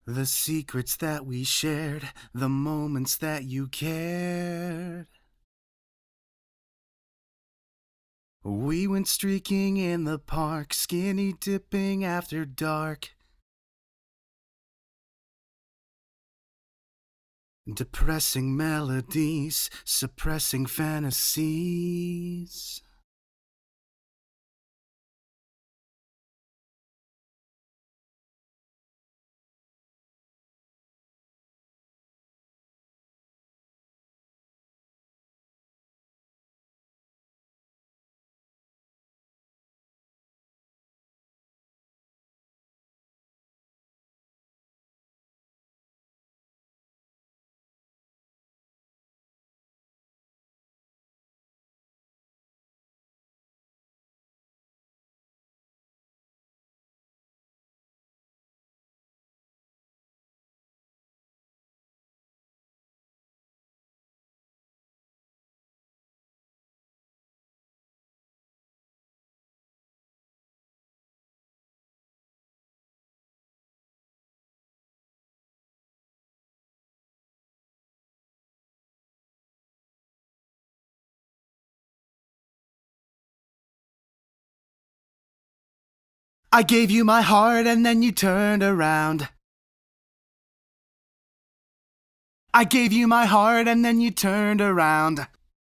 The secrets that we shared, the moments that you cared. We went streaking in the park, skinny dipping after dark. Depressing melodies, suppressing fantasies. I gave you my heart and then you turned around. I gave you my heart and then you turned around.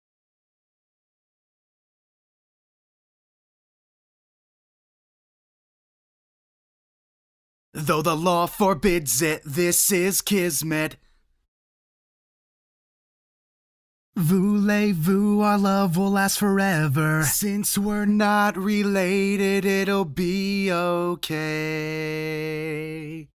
Though the law forbids it, this is kismet. Voulez-vous, our love will last forever. Since we're not related, it'll be okay.